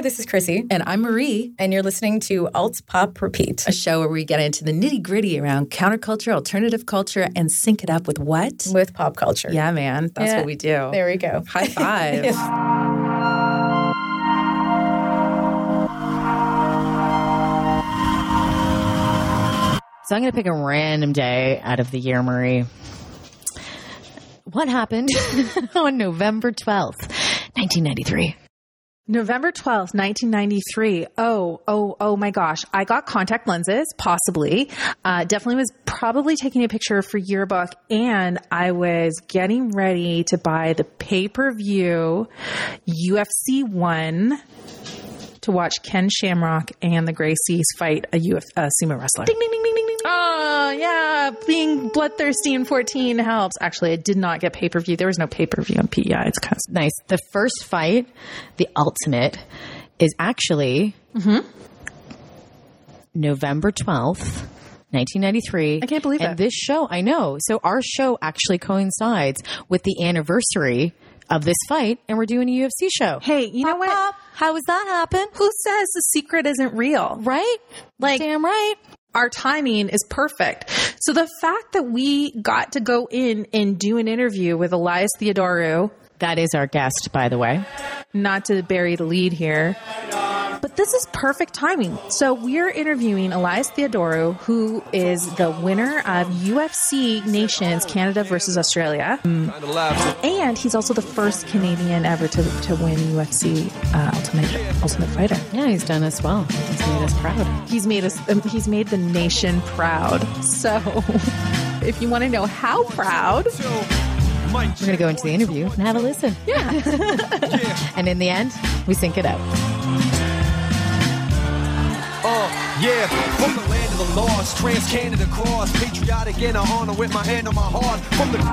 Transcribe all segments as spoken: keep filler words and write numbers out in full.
this is Chrissy. And I'm Marie. And you're listening to Alt Pop Repeat, a show where we get into the nitty gritty around counterculture, alternative culture, and sync it up with what? With pop culture. Yeah, man. That's yeah. what we do. There we go. High five. So I'm going to pick a random day out of the year, Marie. What happened on November twelfth, nineteen ninety-three? November twelfth, nineteen ninety-three. Oh, oh, oh my gosh. I got contact lenses, possibly. Uh, definitely was probably taking a picture for yearbook, and I was getting ready to buy the pay-per-view U F C one to watch Ken Shamrock and the Gracies fight a U F C uh, sumo wrestler. Ding, ding, ding, ding, ding, ding. Oh, yeah. Being bloodthirsty in fourteen helps. Actually, I did not get pay-per-view. There was no pay-per-view on P E I. It's kind of nice. The first fight, the ultimate, is actually mm-hmm. November twelfth, nineteen ninety-three. I can't believe and it. This show, I know. So our show actually coincides with the anniversary of this fight, and we're doing a U F C show. Hey, you pop, know what? Pop. How does that happen? Who says the secret isn't real? Right? Like, damn right. Our timing is perfect. So the fact that we got to go in and do an interview with Elias Theodorou. That is our guest, by the way. Not to bury the lead here. But this is perfect timing. So we're interviewing Elias Theodorou, who is the winner of U F C Nations Canada versus Australia. Mm. And he's also the first Canadian ever to, to win U F C uh, Ultimate Ultimate Fighter. Yeah, he's done us well. He's made us proud. He's made us. Um, he's made the nation proud. So if you want to know how proud, we're going to go into the interview and have a listen. Yeah. And in the end, we sync it up. Uh, yeah, from the land of the lost, trans-Canada cross, patriotic and I honor with my hand on my heart. From the...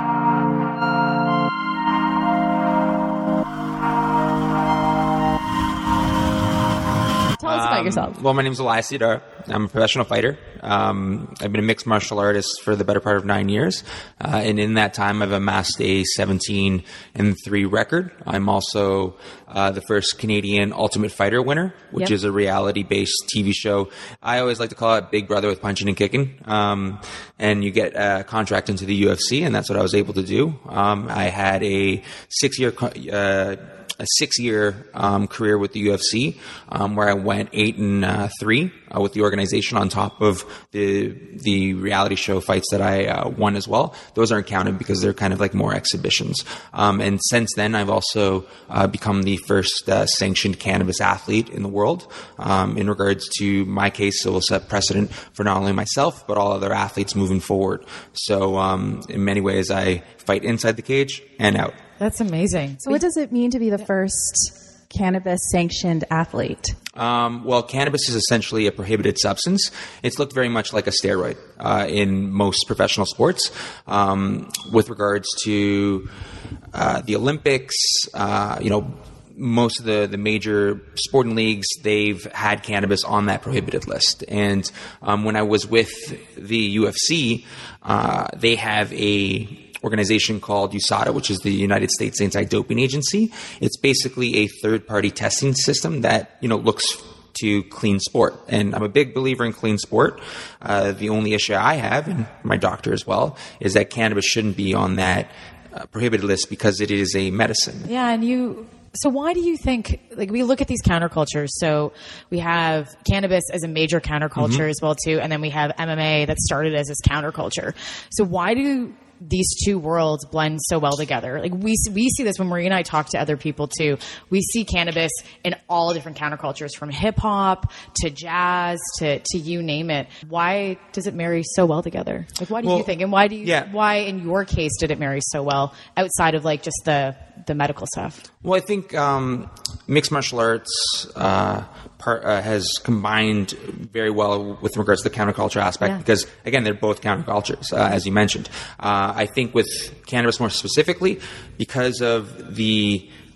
Tell us about yourself. Um, well, my name is Elias Theodorou. I'm a professional fighter. Um, I've been a mixed martial artist for the better part of nine years. Uh, and in that time, I've amassed a seventeen and three record. I'm also uh, the first Canadian Ultimate Fighter winner, which yep. is a reality-based T V show. I always like to call it Big Brother with punching and kicking. Um, and you get a contract into the U F C, and that's what I was able to do. Um, I had a six-year uh a six-year um, career with the U F C, um, where I went eight and uh, three uh, with the organization, on top of the the reality show fights that I uh, won as well. Those aren't counted because they're kind of like more exhibitions. Um, and since then, I've also uh, become the first uh, sanctioned cannabis athlete in the world. Um, in regards to my case, it will set precedent for not only myself but all other athletes moving forward. So, um, in many ways, I fight inside the cage and out. That's amazing. So what does it mean to be the first cannabis sanctioned athlete? Um, well, cannabis is essentially a prohibited substance. It's looked very much like a steroid uh, in most professional sports. Um, with regards to uh, the Olympics, uh, you know, most of the, the major sporting leagues, they've had cannabis on that prohibited list. And um, when I was with the U F C, uh, they have a organization called U S A D A, which is the United States Anti-Doping Agency. It's basically a third-party testing system that, you know, looks to clean sport. And I'm a big believer in clean sport. Uh, the only issue I have, and my doctor as well, is that cannabis shouldn't be on that uh, prohibited list because it is a medicine. Yeah, and you... So why do you think, like, we look at these countercultures, so we have cannabis as a major counterculture mm-hmm. as well, too, and then we have M M A that started as this counterculture. So why do these two worlds blend so well together? Like, we we see this when Marie and I talk to other people, too. We see cannabis in all different countercultures, from hip-hop to jazz to, to you name it. Why does it marry so well together? Like, why do well, you think? And why do you, yeah. why, in your case, did it marry so well outside of, like, just the the medical stuff? Well, I think um, mixed martial arts uh, part, uh, has combined very well with regards to the counterculture aspect yeah. because, again, they're both countercultures, uh, as you mentioned. Uh, I think with cannabis more specifically, because of the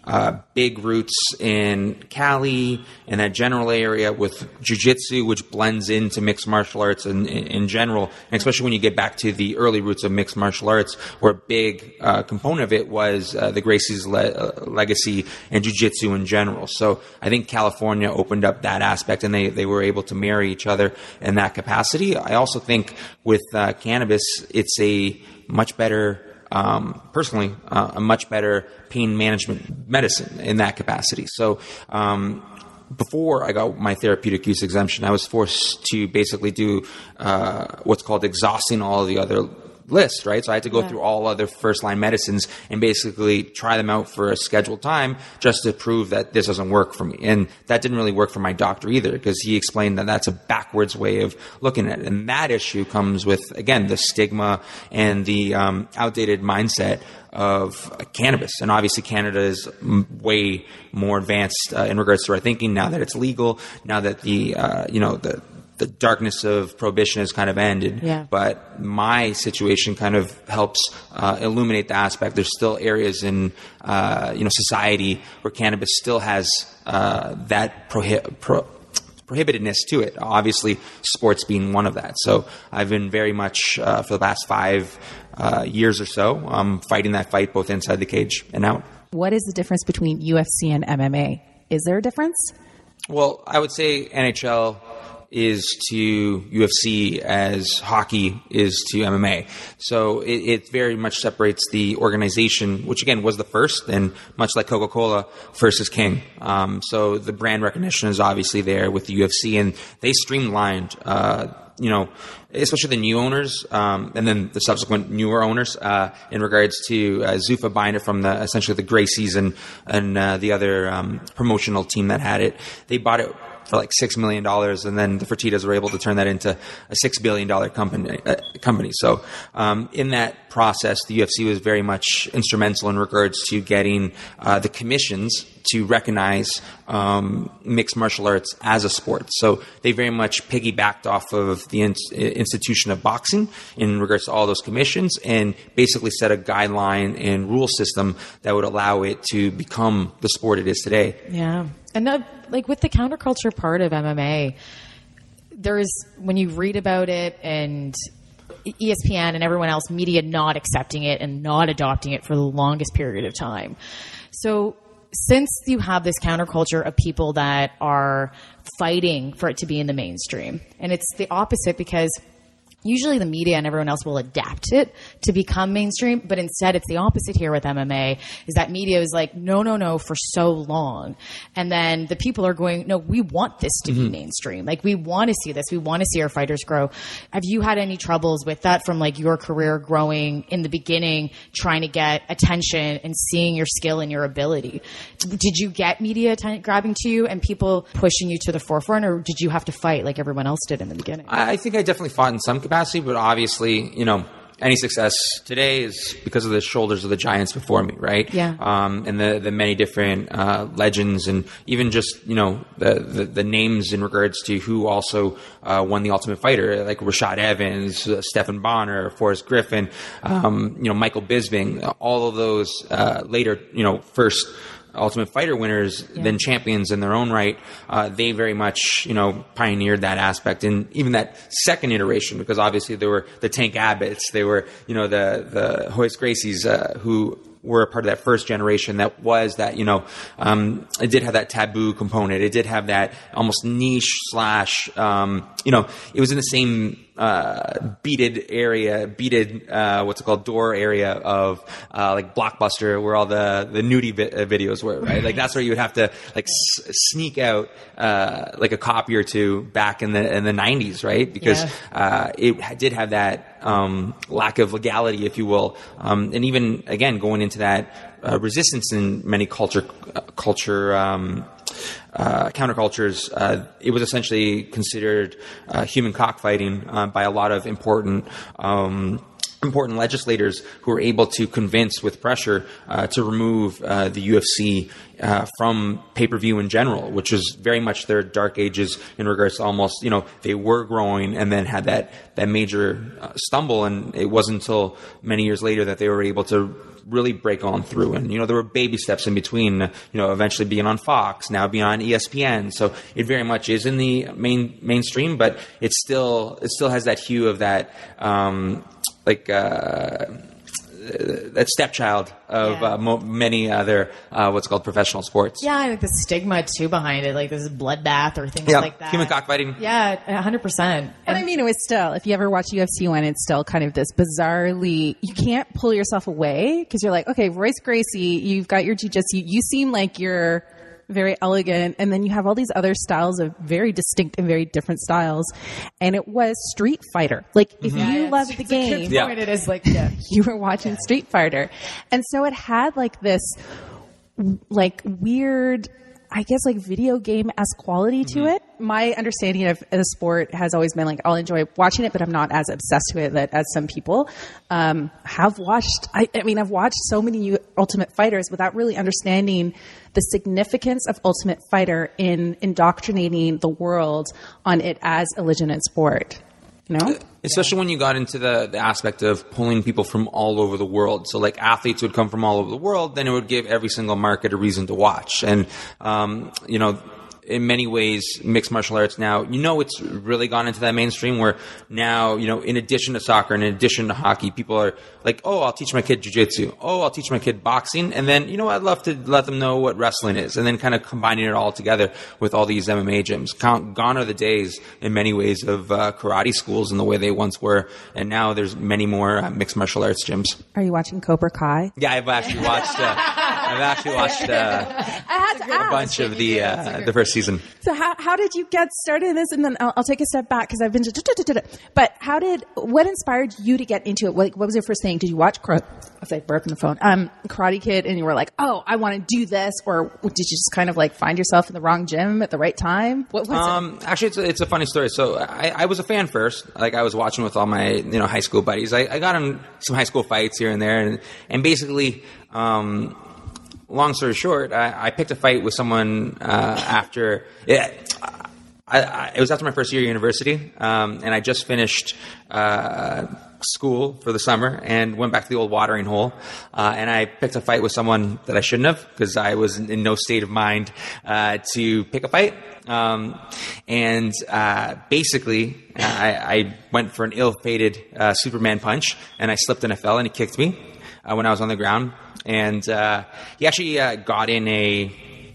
uh, big roots in Cali and that general area with jiu-jitsu, which blends into mixed martial arts in, in, in general, and especially when you get back to the early roots of mixed martial arts, where a big uh, component of it was uh, the Gracie's le- uh, legacy and jiu-jitsu in general. So I think California opened up that aspect, and they, they were able to marry each other in that capacity. I also think with uh, cannabis, it's a much better Um, personally, uh, a much better pain management medicine in that capacity. So, um, before I got my therapeutic use exemption, I was forced to basically do uh, what's called exhausting all of the other lists, right? So I had to go yeah. through all other first-line medicines and basically try them out for a scheduled time just to prove that this doesn't work for me. And that didn't really work for my doctor either, because he explained that that's a backwards way of looking at it. And that issue comes with, again, the stigma and the um, outdated mindset of uh, cannabis. And obviously Canada is m- way more advanced uh, in regards to our thinking now that it's legal, now that the, uh, you know, the the darkness of prohibition has kind of ended. Yeah. But my situation kind of helps uh, illuminate the aspect. There's still areas in uh, you know society where cannabis still has uh, that prohi- pro- prohibitedness to it. Obviously, sports being one of that. So I've been very much uh, for the past five uh, years or so um, fighting that fight both inside the cage and out. What is the difference between U F C and M M A? Is there a difference? Well, I would say N H L is to U F C as hockey is to M M A. So it, it very much separates the organization, which again was the first, and much like Coca-Cola, first is king. Um, so the brand recognition is obviously there with the U F C, and they streamlined, uh, you know, especially the new owners, um, and then the subsequent newer owners, uh, in regards to uh, Zuffa buying it from the essentially the Gracies and, and uh, the other um, promotional team that had it. They bought it for like six million dollars, and then the Fertittas were able to turn that into a six billion dollars company. Uh, company. So um, in that process, the U F C was very much instrumental in regards to getting uh, the commissions to recognize um, mixed martial arts as a sport. So they very much piggybacked off of the in- institution of boxing in regards to all those commissions, and basically set a guideline and rule system that would allow it to become the sport it is today. Yeah. And uh, like with the counterculture part of M M A, there is, when you read about it and E S P N and everyone else, media not accepting it and not adopting it for the longest period of time. So since you have this counterculture of people that are fighting for it to be in the mainstream, and it's the opposite, because usually the media and everyone else will adapt it to become mainstream, but instead it's the opposite here with M M A, is that media is like, no, no, no, for so long. And then the people are going, no, we want this to mm-hmm. be mainstream. Like, we want to see this. We want to see our fighters grow. Have you had any troubles with that from like your career growing in the beginning, trying to get attention and seeing your skill and your ability? Did you get media t- grabbing to you and people pushing you to the forefront, or did you have to fight like everyone else did in the beginning? I think I definitely fought in some capacity, but obviously, you know, any success today is because of the shoulders of the giants before me, right? Yeah. Um, and the the many different uh, legends, and even just, you know, the, the the names in regards to who also uh, won the Ultimate Fighter, like Rashad Evans, uh, Stephan Bonner, Forrest Griffin, um, you know, Michael Bisping, all of those uh, later, you know, first Ultimate Fighter winners, yeah. then champions in their own right. Uh, they very much, you know, pioneered that aspect, and even that second iteration, because obviously there were the Tank Abbotts, they were, you know, the the Royce Gracies, uh, who were a part of that first generation. That was that, you know, um, it did have that taboo component. It did have that almost niche slash, um, you know, it was in the same uh, beaded area, beaded, uh, what's it called, door area of uh, like Blockbuster, where all the the nudie vi- videos were, right? Like that's where you would have to like s- sneak out uh, like a copy or two back in the in the nineties, right? Because yeah. uh, it did have that um, lack of legality, if you will, um, and even again going into that uh, resistance in many culture uh, culture. Um, Uh, countercultures, uh, it was essentially considered uh, human cockfighting uh, by a lot of important um, important legislators who were able to convince with pressure uh, to remove uh, the U F C uh, from pay-per-view in general, which was very much their dark ages in regards to almost, you know, they were growing and then had that, that major uh, stumble. And it wasn't until many years later that they were able to really break on through. And, you know, there were baby steps in between, you know, eventually being on Fox, now being on E S P N. So it very much is in the main mainstream, but it still, it still has that hue of that, um, like, uh, that stepchild of Yeah. uh, mo- many other uh, what's called professional sports. Yeah, I think the stigma too behind it, like this is bloodbath or things Yeah, like that. human cockfighting. Yeah, a hundred percent. But I mean, it was still, if you ever watch U F C one, it's still kind of this bizarrely, you can't pull yourself away because you're like, okay, Royce Gracie, you've got your jiu-jitsu, you seem like you're very elegant, and then you have all these other styles of very distinct and very different styles, and it was Street Fighter. Like, if Yeah, you it's- loved the it's a good game, Yeah. point. It is like, yeah. you were watching Street Fighter. And so it had like this, like weird, I guess like video game-esque quality to Mm-hmm. it. My understanding of the sport has always been like, I'll enjoy watching it, but I'm not as obsessed with it as some people um, have watched. I, I mean, I've watched so many U- Ultimate Fighters without really understanding the significance of Ultimate Fighter in indoctrinating the world on it as a legitimate sport. You know? Especially when you got into the, the aspect of pulling people from all over the world. So like athletes would come from all over the world, then it would give every single market a reason to watch. And, um, you know, in many ways, mixed martial arts now, you know, it's really gone into that mainstream where now, you know, in addition to soccer and in addition to hockey, people are like, oh, I'll teach my kid jiu-jitsu. Oh, I'll teach my kid boxing. And then, you know, I'd love to let them know what wrestling is. And then kind of combining it all together with all these M M A gyms. Count, gone are the days in many ways of uh, karate schools in the way they once were. And now there's many more uh, mixed martial arts gyms. Are you watching Cobra Kai? Yeah, I've actually watched, uh, I've actually watched uh, I had to a ask. bunch of the, uh, the first season. So how how did you get started in this? And then I'll, I'll take a step back because I've been. But how did what inspired you to get into it? What, what was your first thing? Did you watch? I was like burping the phone. Um, Karate Kid, and you were like, oh, I want to do this, or did you just kind of like find yourself in the wrong gym at the right time? What was Um, actually, it's a, it's a funny story. So I, I was a fan first. Like I was watching with all my you know high school buddies. I, I got in some high school fights here and there, and and basically. Um, Long story short, I, I picked a fight with someone uh, after. Yeah, I, I, it was after my first year of university, um, and I just finished uh, school for the summer and went back to the old watering hole. Uh, and I picked a fight with someone that I shouldn't have because I was in, in no state of mind uh, to pick a fight. Um, and uh, basically, I, I went for an ill-fated uh, Superman punch, and I slipped and I fell, and he kicked me uh, when I was on the ground. And uh, he actually uh, got in a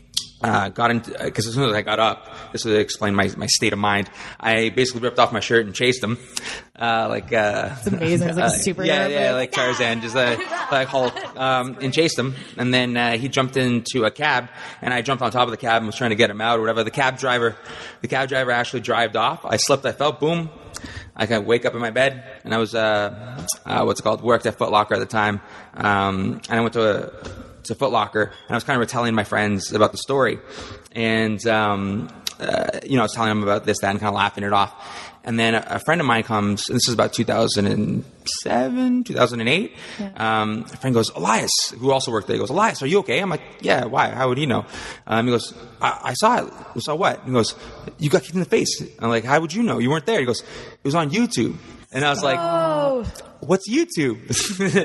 uh, got in because as soon as I got up, this would explain my, my state of mind. I basically ripped off my shirt and chased him, uh, like uh, It's amazing. It's like a superhero yeah, yeah, move. like Tarzan, just uh, like Hulk, um, and chased him. And then uh, he jumped into a cab, and I jumped on top of the cab and was trying to get him out or whatever. The cab driver, the cab driver actually drived off. I slipped, I fell, boom. I could wake up in my bed, and I was uh, uh, what's it called worked at Foot Locker at the time, um, and I went to a, to Foot Locker, and I was kind of telling my friends about the story, and um, uh, you know I was telling them about this, that, and kind of laughing it off. And then a, a friend of mine comes, and this is about two thousand seven, two thousand eight. Yeah. Um, a friend goes, Elias, who also worked there, he goes, Elias, are you okay? I'm like, yeah, why? How would he know? Um, he goes, I, I saw it. I saw what? He goes, you got kicked in the face. I'm like, how would you know? You weren't there. He goes, it was on YouTube. And I was like, oh. What's YouTube?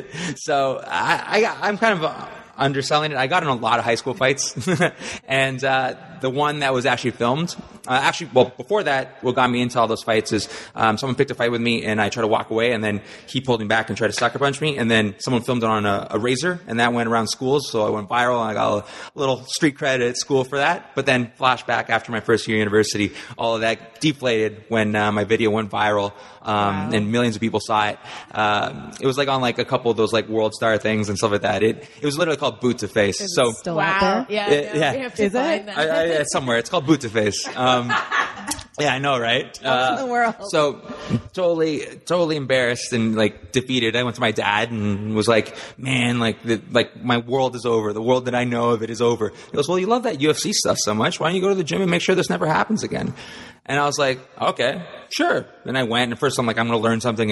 So I, I, I'm kind of uh, underselling it. I got in a lot of high school fights. And uh, the one that was actually filmed, uh, actually, well, before that, what got me into all those fights is um, someone picked a fight with me, and I tried to walk away, and then he pulled me back and tried to sucker punch me, and then someone filmed it on a, a razor, and that went around schools, so I went viral, and I got a little street credit at school for that. But then flashback after my first year of university, all of that deflated when uh, my video went viral, um, wow. and millions of people saw it. Um, it was like on like a couple of those like World Star things and stuff like that. It it was literally called Boot to Face. Is so it still Wow. out there? Yeah, It- no, yeah. we have to Is find it? that. I, I, yeah, somewhere. It's called Boot to Face. Um, yeah, I know, right? Uh, in the world? So totally, totally embarrassed and like defeated. I went to my dad and was like, "Man, like, the, like my world is over. The world that I know of it is over." He goes, "Well, you love that U F C stuff so much. Why don't you go to the gym and make sure this never happens again?" And I was like, "Okay, sure." Then I went, and first I'm like, "I'm going to learn something and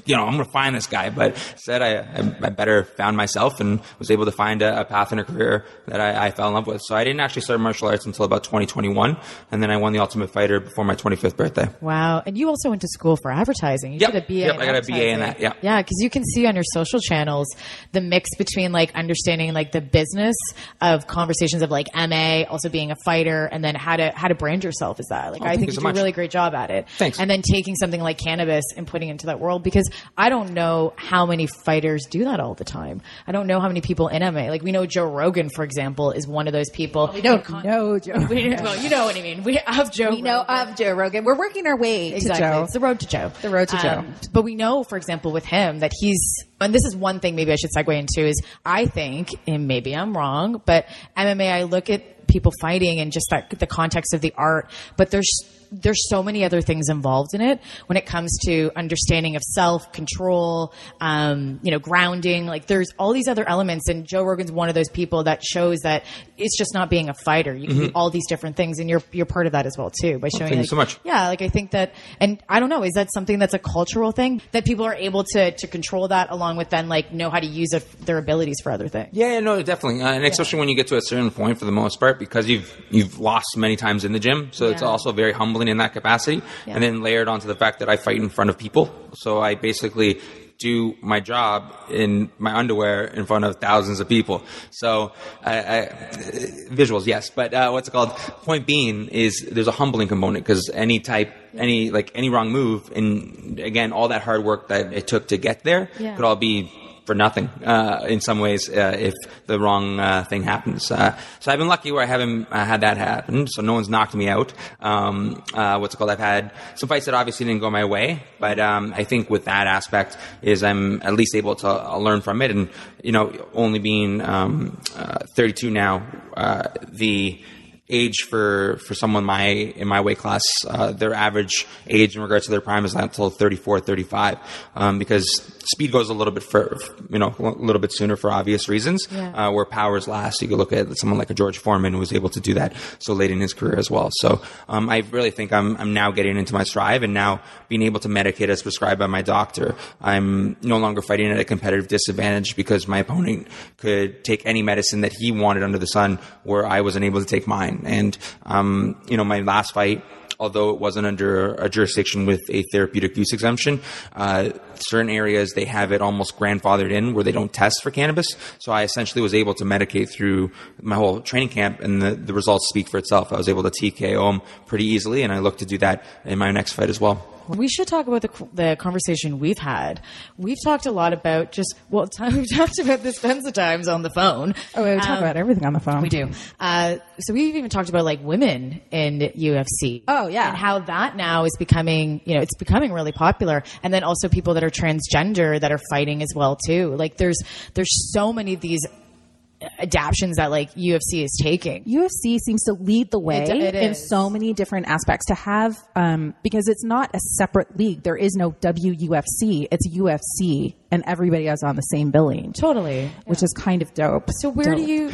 you know, I'm going to find this guy. But instead, I, I, I better found myself and was able to find a, a path in a career that I, I fell in love with. So I didn't actually start martial arts until about twenty twenty-one. And then I won the Ultimate Fighter before my twenty-fifth birthday. Wow. And you also went to school for advertising. You Yep. did a B A Yep, in I got a B A in advertising. that, yeah. Yeah, because you can see on your social channels the mix between like understanding like the business of conversations of like M A, also being a fighter, and then how to how to brand yourself as that. Like Oh, I thank think you you so do a much. really great job at it. Thanks. And then taking something like cannabis and putting it into that world, because I don't know how many fighters do that all the time. I don't know how many people in M A. Like we know Joe Rogan, for example, is one of those people. We don't know Joe. We, well, you know what I mean. We have Joe. We know Rogan. of Joe Rogan. We're working our way Exactly. to Joe. It's the road to Joe. The road to Joe. But we know, for example, with him that he's, and this is one thing maybe I should segue into is I think, and maybe I'm wrong, but M M A, I look at people fighting and just that, the context of the art, but there's, there's so many other things involved in it when it comes to understanding of self, control, um, you know, grounding. Like there's all these other elements, and Joe Rogan's one of those people that shows that it's just not being a fighter. You can Mm-hmm. do all these different things, and you're you're part of that as well too by showing. thank you like, so much. Yeah, like I think that, and I don't know, is that something that's a cultural thing that people are able to to control that, along with then like know how to use it, their abilities for other things. Yeah, no, definitely, uh, and especially when you get to a certain point, for the most part, because you've you've lost many times in the gym, so it's Yeah. also very humbling in that capacity. Yeah. And then layered onto the fact that I fight in front of people, so I basically do my job in my underwear in front of thousands of people. So I, I, visuals, yes, but uh, what's it called? Point being is there's a humbling component, because any type, any like any wrong move, and again, all that hard work that it took to get there Yeah. could all be for nothing uh, in some ways uh, if the wrong uh, thing happens. Uh, so I've been lucky where I haven't uh, had that happen, so no one's knocked me out. Um, uh, what's it called? I've had some fights that obviously didn't go my way, but um, I think with that aspect is I'm at least able to uh, learn from it. And, you know, only being um, uh, thirty-two now, uh, the age for, for someone my in my weight class, uh, their average age in regards to their prime is not until thirty-four, thirty-five, um, because speed goes a little bit for, you know, a little bit sooner for obvious reasons, Yeah. uh, where powers last. You could look at someone like a George Foreman who was able to do that so late in his career as well. So um, I really think I'm, I'm now getting into my stride, and now being able to medicate as prescribed by my doctor. I'm no longer fighting at a competitive disadvantage because my opponent could take any medicine that he wanted under the sun, where I wasn't able to take mine. And, um, you know, my last fight, although it wasn't under a jurisdiction with a therapeutic use exemption, uh, certain areas they have it almost grandfathered in where they don't test for cannabis. So I essentially was able to medicate through my whole training camp, and the, the results speak for itself. I was able to T K O them pretty easily, and I look to do that in my next fight as well. We should talk about the the conversation we've had. We've talked a lot about just, well, we've talked about this tons of times on the phone. Oh, we talk Um, about everything on the phone. We do. Uh, so we've even talked about like women in U F C. Oh, yeah. And how that now is becoming, you know, it's becoming really popular. And then also people that are transgender that are fighting as well too. Like there's, there's so many of these adaptions that like U F C is taking. U F C seems to lead the way It- it in is. so many different aspects to have, um, because it's not a separate league. There is no W U F C. It's U F C, and everybody is on the same billing, Totally. which is kind of dope. So where do Dope. you,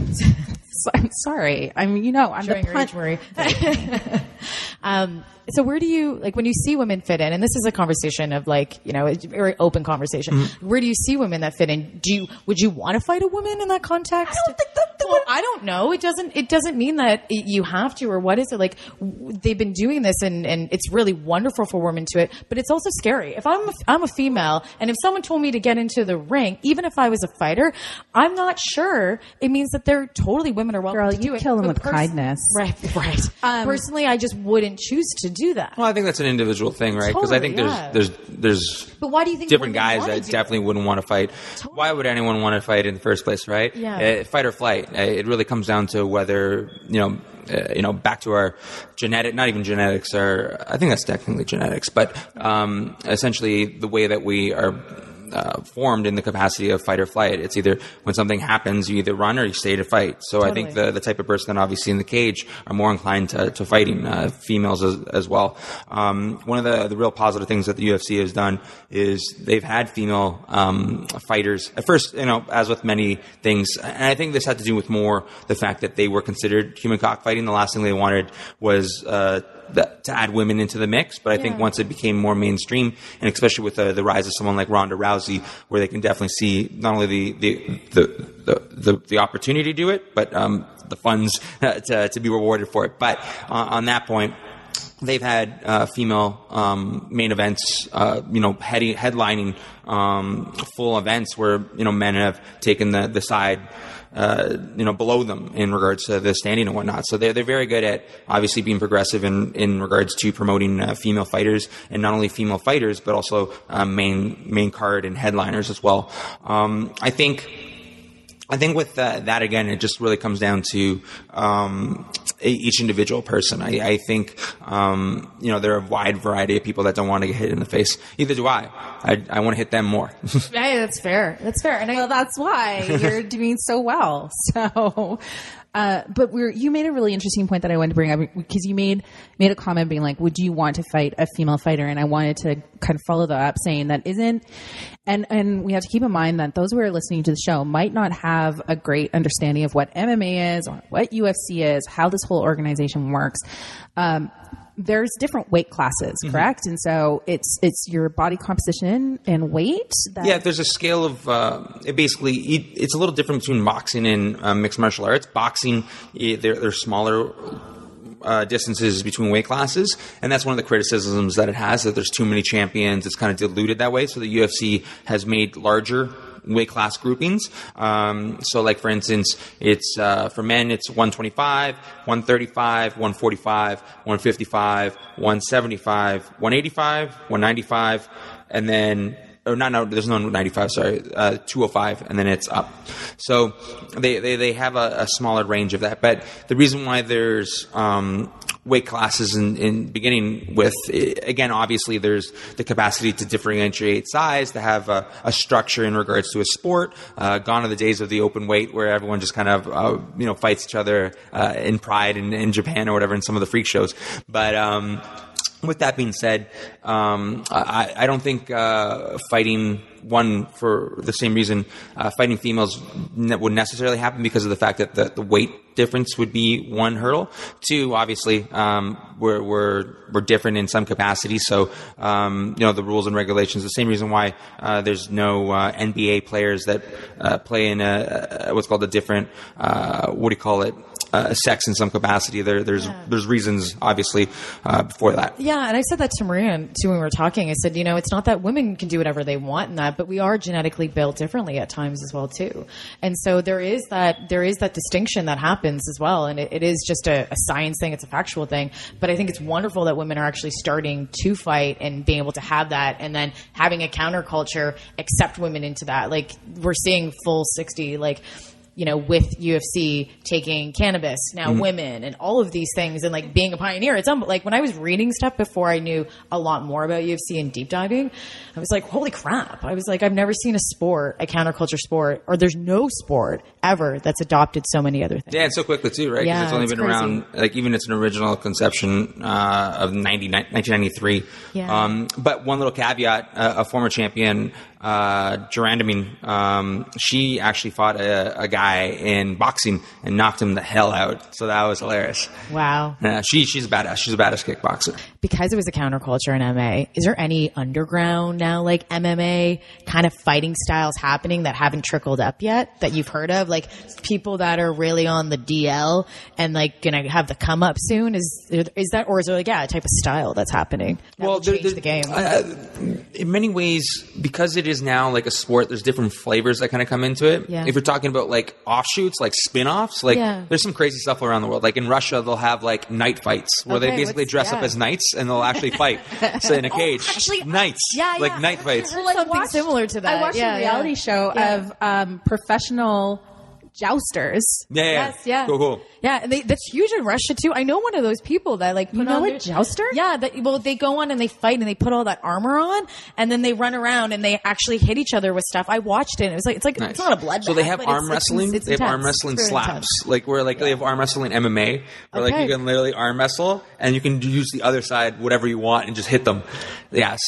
So- I'm sorry. I'm, you know, I'm showing the your punt. age, Marie. um, so where do you, like when you see women fit in, and this is a conversation of like, you know, a very open conversation. Mm-hmm. Where do you see women that fit in? Do you, would you want to fight a woman in that context? I don't think that, well, I don't know. It doesn't, it doesn't mean that it, you have to, or what is it? Like w- they've been doing this and, and it's really wonderful for women to it, but it's also scary. If I'm, a, I'm a female and if someone told me to get into the ring, even if I was a fighter, I'm not sure it means that they're totally women are welcome Girl, to you do it. kill them But with kindness. Right, right. Um, Personally, I just wouldn't choose to do that. Well, I think that's an individual thing, right? Because I think Totally, there's yeah. there's there's But why do you think different women guys wanna that do definitely wouldn't want to fight. Totally. Why would anyone want to fight in the first place, right? Yeah. Uh, fight or flight. Uh, it really comes down to whether, you know, uh, you know, back to our genetic, not even genetics, or I think that's technically genetics, but um, essentially the way that we are uh, formed in the capacity of fight or flight. It's either when something happens, you either run or you stay to fight. So I think Totally. the, the type of person that obviously in the cage are more inclined to, to fighting, uh, females as, as well. Um, one of the, the real positive things that the U F C has done is they've had female um, fighters. At first, you know, as with many things, and I think this had to do with more the fact that they were considered human cockfighting. The last thing they wanted was uh, the, to add women into the mix. But I think once it became more mainstream, and especially with the, the rise of someone like Ronda Rousey, where they can definitely see not only the the the the, the, the opportunity to do it, but um, the funds to, to be rewarded for it. But uh, on that point, they've had uh, female um, main events, uh, you know, head- headlining um, full events where, you know, men have taken the, the side, uh, you know, below them in regards to the standing and whatnot. So they're, they're very good at obviously being progressive in, in regards to promoting uh, female fighters, and not only female fighters, but also uh, main, main card and headliners as well. Um, I think... I think with uh, that, again, it just really comes down to um, each individual person. I, I think, um, you know, there are a wide variety of people that don't want to get hit in the face. Either do I. I, I want to hit them more. Hey, that's fair. That's fair. And I, Well, that's why you're doing so well. So, uh, but we're, you made a really interesting point that I wanted to bring up, because you made, made a comment being like, would you want to fight a female fighter? And I wanted to kind of follow that up, saying that isn't, and, and we have to keep in mind that those who are listening to the show might not have a great understanding of what M M A is or what U F C is, how this whole organization works. Um, there's different weight classes, correct? Mm-hmm. And so it's it's your body composition and weight. That Yeah, there's a scale of uh, it basically it's a little different between boxing and uh, mixed martial arts. Boxing, eh, they're, they're smaller uh, distances between weight classes, and that's one of the criticisms that it has, that there's too many champions. It's kind of diluted that way. So the U F C has made larger weight class groupings. Um, so like, for instance, it's, uh, for men, it's one twenty-five, one thirty-five, one forty-five, one fifty-five, one seventy-five, one eighty-five, one ninety-five, and then, or not, no, there's no ninety-five, sorry, uh, two oh five, and then it's up. So they, they, they have a, a smaller range of that. But the reason why there's, um, weight classes in, in beginning with, again, obviously there's the capacity to differentiate size, to have a, a structure in regards to a sport. Uh, gone are the days of the open weight where everyone just kind of, uh, you know, fights each other uh, in Pride in, in Japan or whatever in some of the freak shows. But um, with that being said, um, I, I don't think uh, fighting, one, for the same reason, uh, fighting females ne- would necessarily happen because of the fact that the, the weight difference would be one hurdle. Two, obviously, um, we're, we're, we're different in some capacity. So, um, you know, the rules and regulations, the same reason why, uh, there's no, uh, N B A players that, uh, play in a, a, what's called a different, uh, what do you call it? Uh, sex in some capacity. There, there's, yeah. there's reasons, obviously, uh, before that. Yeah. And I said that to Maria too when we were talking. I said, you know, it's not that women can do whatever they want in that, but we are genetically built differently at times as well too. And so there is that, there is that distinction that happens as well. And it, it is just a, a science thing. It's a factual thing. But I think it's wonderful that women are actually starting to fight and being able to have that, and then having a counterculture accept women into that. Like, we're seeing full sixty, like, you know, with U F C taking cannabis, now mm-hmm. women, and all of these things, and like being a pioneer. It's um, like when I was reading stuff before I knew a lot more about U F C and deep diving, I was like, holy crap. I was like, I've never seen a sport, a counterculture sport, or there's no sport ever that's adopted so many other things. Yeah, and so quickly too, right? Because Yeah, it's only it's been crazy. around, like, even its an original conception uh, of nineteen ninety-three. Yeah. Um, but one little caveat, uh, a former champion, uh, Durandamine, um, she actually fought a, a guy in boxing and knocked him the hell out. So that was hilarious. Wow. Uh, she she's a badass. She's a badass kickboxer. Because it was a counterculture in M M A, is there any underground now, like M M A kind of fighting styles happening that haven't trickled up yet that you've heard of? Like people that are really on the D L and like gonna have the come up soon? Is is that, or is there like, yeah, a type of style that's happening that will change there- the game? Uh, in many ways, because it is now like a sport, there's different flavors that kind of come into it. Yeah. If you're talking about like offshoots, like spin-offs, like Yeah. there's some crazy stuff around the world. Like in Russia, they'll have like night fights where Okay, they basically what's- dress up yeah. as knights and they'll actually fight so in a cage. actually, Knights, yeah, like yeah. night fights. Well, like, something similar to that. I watched Yeah, a reality yeah. show Yeah. of um, professional jousters. Yeah, yeah, Yes, yeah. Cool, cool. Yeah, and they, that's huge in Russia too. I know one of those people that like put You know on a their- jouster? Yeah, that, well, they go on and they fight and they put all that armor on and then they run around and they actually hit each other with stuff. I watched it. And it was like it's like Nice. it's not a bloodbath. So they have but arm it's- it's- wrestling. it's they have arm intense. wrestling It's very slaps, intense. like where like they have arm wrestling M M A, where like Okay. you can literally arm wrestle and you can use the other side whatever you want and just hit them. Yeah, so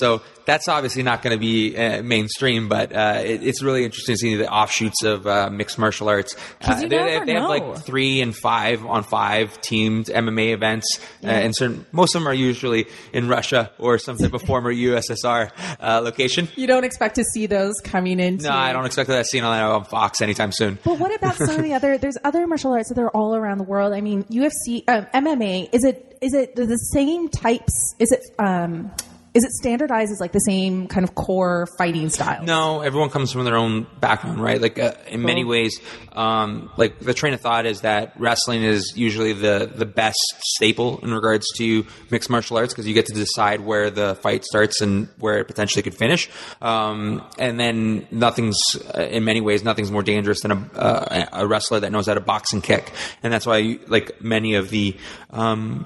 that's obviously not going to be uh, mainstream, but uh, it, it's really interesting to see the offshoots of uh, mixed martial arts. Uh, you they, never they have know. like three and five on five teamed M M A events, Yeah. uh, and certain most of them are usually in Russia or some type of former U S S R uh, location. You don't expect to see those coming into. No, I don't expect that scene on, on Fox anytime soon. But what about some of the other? There's other martial arts that are all around the world. I mean, U F C, um, M M A. Is it is it the same types? Is it um, is it standardized as like the same kind of core fighting style? No, everyone comes from their own background, right? Like uh, in many ways, um, like the train of thought is that wrestling is usually the the best staple in regards to mixed martial arts because you get to decide where the fight starts and where it potentially could finish. Um, and then nothing's uh, in many ways nothing's more dangerous than a, uh, a wrestler that knows how to box and kick, and that's why like many of the um,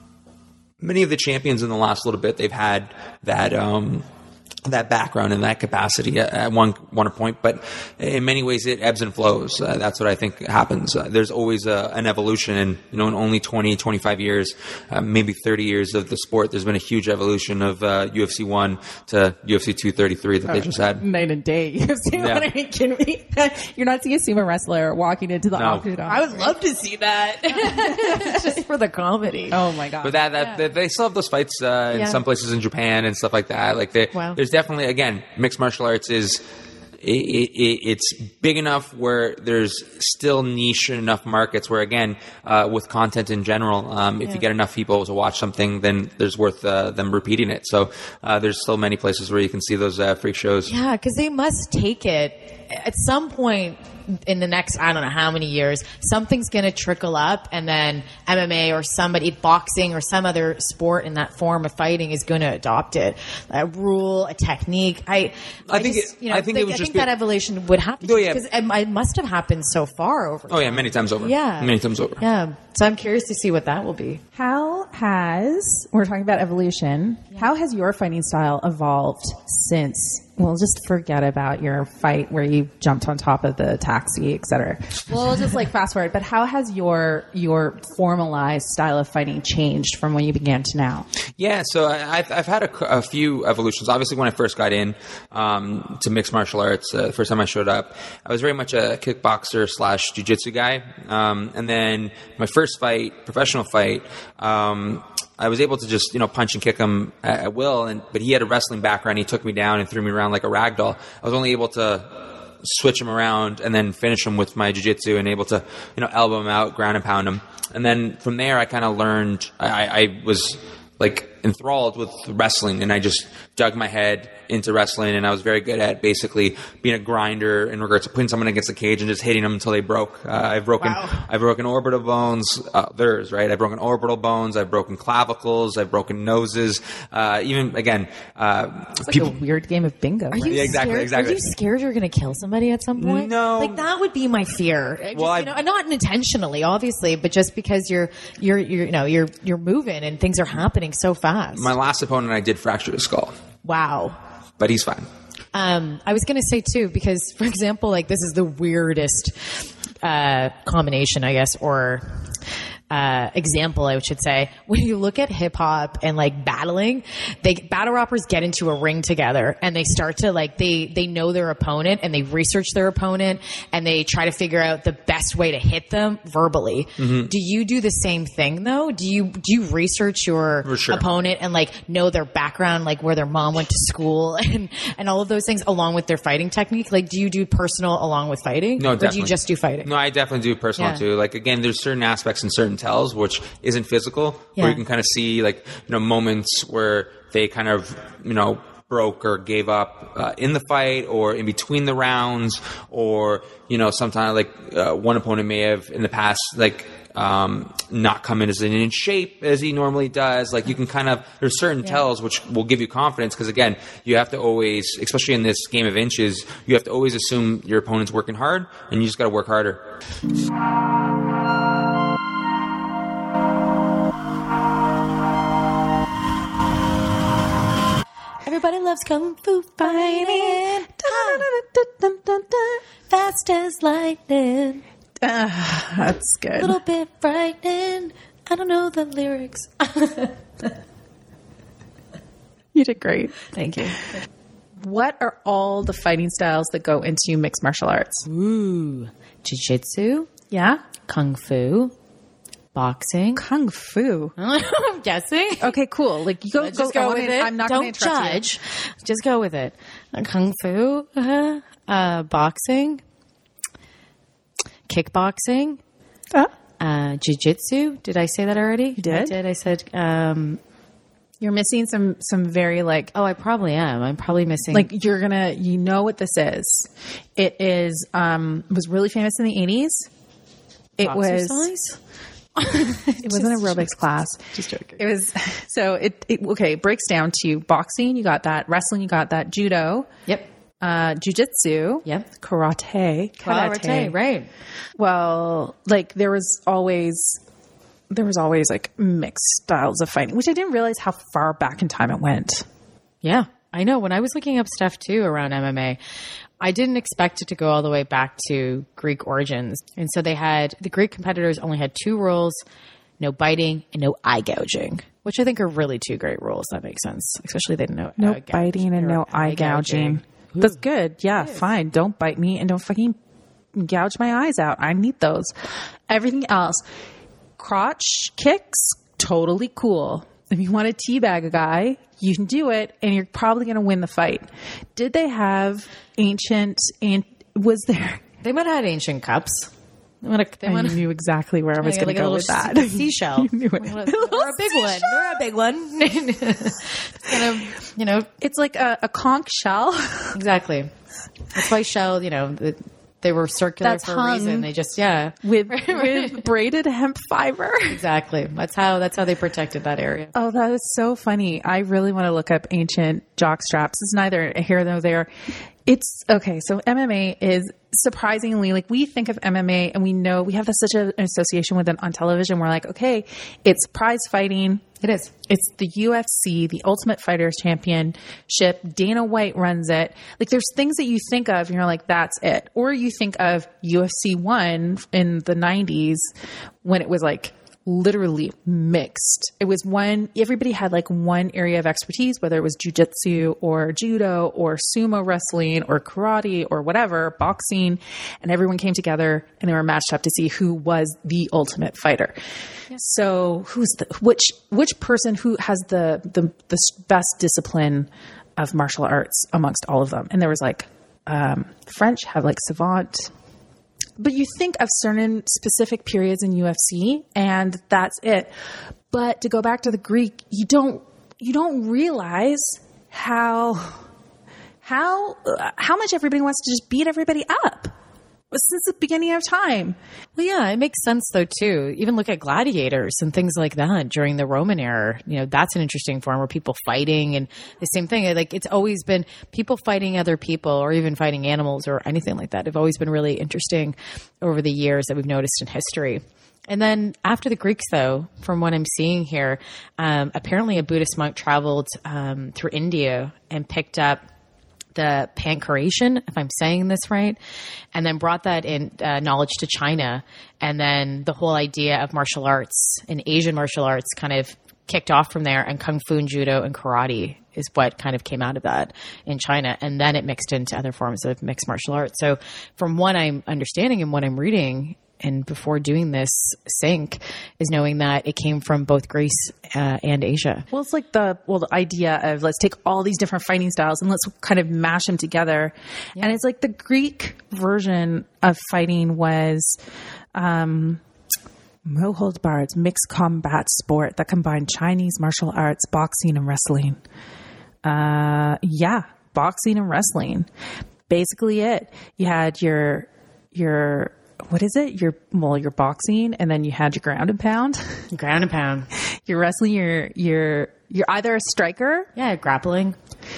many of the champions in the last little bit, they've had that um, that background and that capacity at, at one one point, but in many ways it ebbs and flows. Uh, that's what I think happens. Uh, there's always a, an evolution, and you know, in only twenty, twenty-five years, uh, maybe thirty years of the sport, there's been a huge evolution of uh, U F C one to U F C two thirty-three that they just had. Night and day. U F C Yeah. one, are you kidding me? You're not seeing a sumo wrestler walking into the No. octagon. I would love to see that just for the comedy. Oh my god! But that, that they- they still have those fights uh, in Yeah. some places in Japan and stuff like that. Like they, Wow. there's definitely, again, mixed martial arts is it, it, it's big enough where there's still niche enough markets where, again, uh, with content in general, um, if you get enough people to watch something, then there's worth uh, them repeating it. So uh, there's still many places where you can see those uh, freak shows. Yeah, because they must take it at some point in the next, I don't know how many years, something's going to trickle up, and then M M A or somebody, boxing or some other sport in that form of fighting is going to adopt it. A rule, a technique. I, I think just, it- you know, I think it I would think just that be- evolution would happen Oh, yeah. because it, it must have happened so far over. Oh yeah, many times over. Yeah. many times over. Yeah. So I'm curious to see what that will be. How has, we're talking about evolution, how has your fighting style evolved since, well, just forget about your fight where you jumped on top of the taxi, et cetera. Well, just like fast forward, but how has your your formalized style of fighting changed from when you began to now? Yeah, so I- I've, I've had a, a few evolutions. Obviously, when I first got in um, to mixed martial arts, uh, the first time I showed up, I was very much a kickboxer slash jiu-jitsu guy. Um, and then my first fight, professional fight, um, I was able to just, you know, punch and kick him at, at will. And but he had a wrestling background. He took me down and threw me around like a rag doll. I was only able to switch him around and then finish him with my jiu-jitsu and able to, you know, elbow him out, ground and pound him. And then from there, I kind of learned, I, I was like enthralled with wrestling, and I just dug my head into wrestling, and I was very good at basically being a grinder in regards to putting someone against the cage and just hitting them until they broke. Uh, I've broken, Wow. I've broken orbital bones, uh, theirs, right? I've broken orbital bones, I've broken clavicles, I've broken noses, uh, even again, uh, It's like people. a weird game of bingo. Are right? you Yeah, exactly, scared? exactly. Are you scared you're going to kill somebody at some point? No. Like that would be my fear. Just, Well, I- you know, and not intentionally, obviously, but just because you're you're you're you know you're you're moving and things are happening so fast. My last opponent, I did fracture his skull, Wow. but he's fine. Um, I was going to say too, because for example, like this is the weirdest uh, combination, I guess, or uh, example, I should say. When you look at hip hop and like battling, they battle rappers get into a ring together and they start to like they they know their opponent and they research their opponent and they try to figure out the best way to hit them verbally. Mm-hmm. Do you do the same thing though? Do you do you research your For sure. opponent and like know their background, like where their mom went to school and and all of those things along with their fighting technique? Like, do you do personal along with fighting? No, or definitely. do you just do fighting? No, I definitely do personal Yeah. too. Like again, there's certain aspects and certain tells which isn't physical, Yeah. where you can kind of see like you know moments where they kind of you know broke or gave up uh, in the fight or in between the rounds, or you know sometimes like uh, one opponent may have in the past like. Um, not come in as in shape as he normally does. Like you can kind of, there's certain tells which will give you confidence because again, you have to always, especially in this game of inches, you have to always assume your opponent's working hard and you just got to work harder. Everybody loves kung fu fighting. Fast as lightning. That's good. A little bit frightening. I don't know the lyrics. You did great. Thank you. What are all the fighting styles that go into mixed martial arts? Ooh. Jiu-jitsu, Yeah? kung fu, boxing. Kung fu. I'm guessing. Okay, cool. Like, you go, Let's go, just go on with and it. I'm not Don't going to interrupt you. judge. Just go with it. Uh, Kung fu, uh, uh, boxing, kickboxing, Uh, uh, jiu-jitsu. Did I say that already? You did. I did. I said, um, you're missing some, some very, like, oh, I probably am. I'm probably missing. like you're gonna, you know what this is. It is, um, was really famous in the eighties. It was, exercise? it was an aerobics class. Just joking. It was, so it, it, okay, it breaks down to boxing, you got that, wrestling, you got that, judo, Yep. uh, jujitsu, Yep. karate, karate, Karate, right. Well, like there was always, there was always like mixed styles of fighting, which I didn't realize how far back in time it went. Yeah, I know. When I was looking up stuff too around M M A, I didn't expect it to go all the way back to Greek origins. And so they had, the Greek competitors only had two rules, no biting and no eye gouging, which I think are really two great rules. That makes sense. Especially they didn't know. No eye gouge- biting and or no eye gouging. That's good. Yeah, fine. Don't bite me and don't fucking gouge my eyes out. I need those. Everything else, crotch kicks, totally cool. If you want to teabag a guy, you can do it, and you're probably going to win the fight. Did they have ancient? And was there? They might have had ancient cups. They might have, they I might have, knew exactly where I was like going to a go little with that. sea- seashell. You knew it. Or a big one. Or a big one. It's kind of, you know, It's like a, a conch shell. exactly. That's why shell, you know, the, they were circular That's for a hung reason. They just, yeah. with with braided hemp fiber. Exactly. That's how, that's how they protected that area. Oh, that is so funny. I really want to look up ancient jock straps. It's neither here nor there. It's okay. So M M A is surprisingly, like, we think of M M A and we know we have this, such a, an association with it on television. We're like, okay, it's prize fighting. It is. It's the U F C, the Ultimate Fighters Championship. Dana White runs it. Like, there's things that you think of and you're like, that's it. Or you think of U F C one in the nineties when it was like literally mixed. It was one, everybody had like one area of expertise, whether it was jujitsu or judo or sumo wrestling or karate or whatever, boxing, and everyone came together and they were matched up to see who was the ultimate fighter. Yeah. So who's the, which, which person who has the, the, the best discipline of martial arts amongst all of them? And there was like, um, French have like savant. But you think of certain specific periods in U F C and that's it. But to go back to the Greek, you don't, you don't realize how, how, uh, how much everybody wants to just beat everybody up since the beginning of time. Well, yeah, it makes sense though too. Even look at gladiators and things like that during the Roman era. You know, that's an interesting form where people fighting and the same thing. Like, it's always been people fighting other people or even fighting animals or anything like that. Have always been really interesting over the years that we've noticed in history. And then after the Greeks, though, from what I'm seeing here, um, apparently a Buddhist monk traveled um, through India and picked up the Pankration, if I'm saying this right, and then brought that in uh, knowledge to China. And then the whole idea of martial arts and Asian martial arts kind of kicked off from there, and Kung Fu and Judo and Karate is what kind of came out of that in China. And then it mixed into other forms of mixed martial arts. So from what I'm understanding and what I'm reading, and before doing this sync, is knowing that it came from both Greece uh, and Asia. Well, it's like the, well, the idea of let's take all these different fighting styles and let's kind of mash them together. Yeah. And it's like the Greek version of fighting was, um, no holds barred, mixed combat sport that combined Chinese martial arts, boxing, and wrestling. Uh, yeah, boxing and wrestling. Basically it. You had your, your, what is it? Your, well, your boxing, and then you had your ground and pound. Ground and pound. You're wrestling, you're, you're, you're either a striker. Yeah, grappling.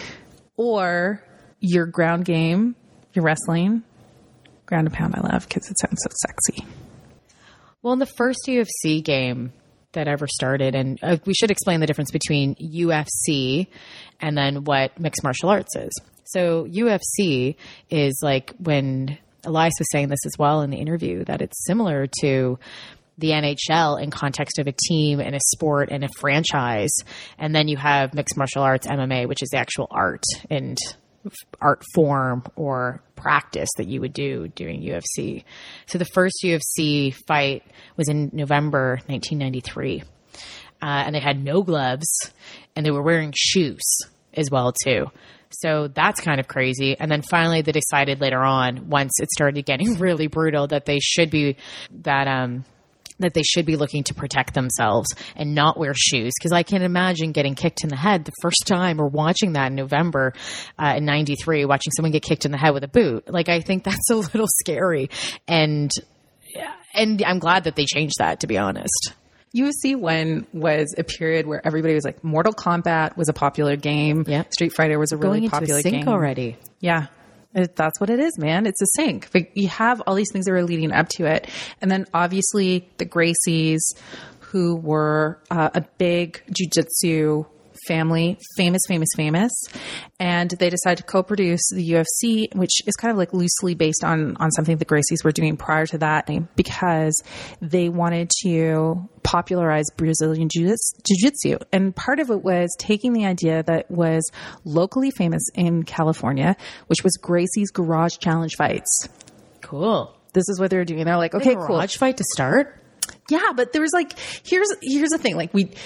Or your ground game, you're wrestling. Ground and pound I love because it sounds so sexy. Well, in the first U F C game that ever started, and uh, we should explain the difference between U F C and then what mixed martial arts is. So U F C is like when Elias was saying this as well in the interview, that it's similar to the N H L in context of a team and a sport and a franchise. And then you have mixed martial arts, M M A, which is the actual art and art form or practice that you would do doing U F C. So the first U F C fight was in November nineteen ninety-three. Uh, and they had no gloves and they were wearing shoes as well too. So that's kind of crazy. And then finally they decided later on, once it started getting really brutal, that they should be that, um, that they should be looking to protect themselves and not wear shoes. Cause I can imagine getting kicked in the head the first time, or watching that in November, uh, in ninety-three, watching someone get kicked in the head with a boot. Like, I think that's a little scary. And, and I'm glad that they changed that, to be honest. U F C one was a period where everybody was like, Mortal Kombat was a popular game. Yep. Street Fighter was a really Going into popular a sync game already. Yeah. It, that's what it is, man. It's a sync. But you have all these things that are leading up to it. And then obviously the Gracies, who were uh, a big jiu-jitsu family, famous, famous, famous. And they decided to co-produce the U F C, which is kind of like loosely based on, on something the Gracies were doing prior to that, because they wanted to popularize Brazilian jiu-jitsu. And part of it was taking the idea that was locally famous in California, which was Gracie's Garage Challenge fights. Cool. This is what they're doing. They're like, okay, the cool. garage fight to start? Yeah, but there was like, here's, here's the thing. Like we,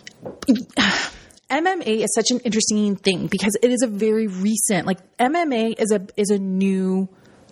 M M A is such an interesting thing because it is a very recent, like M M A is a, is a new